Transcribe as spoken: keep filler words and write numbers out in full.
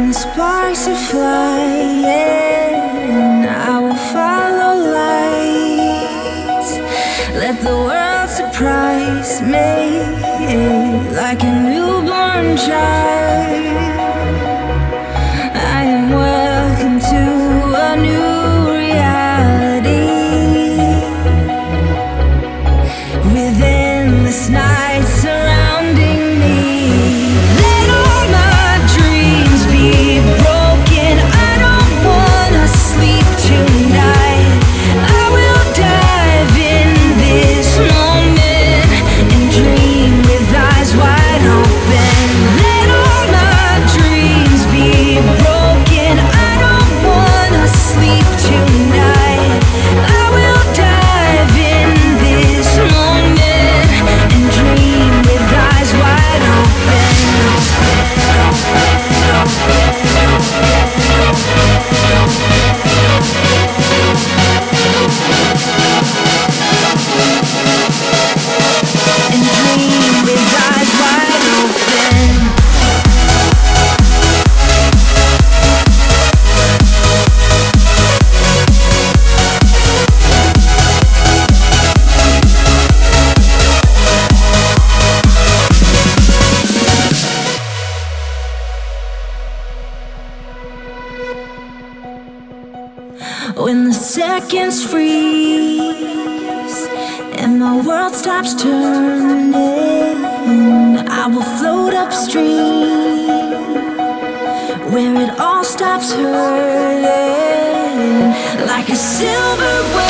the sparks are flying, I will follow lights. Let the world surprise me like a newborn child. I am welcome to a new reality. Within this night surrounding me, let all my dreams be broken. I don't wanna sleep tonight. I will dive in this moment and dream with eyes wide open. Let all my dreams be broken. I don't wanna sleep tonight. I will dive in this moment and dream with eyes wide open. And dream with eyes wide open. When the seconds freeze and my world stops turning, I will float upstream where it all stops hurting like a silver wave.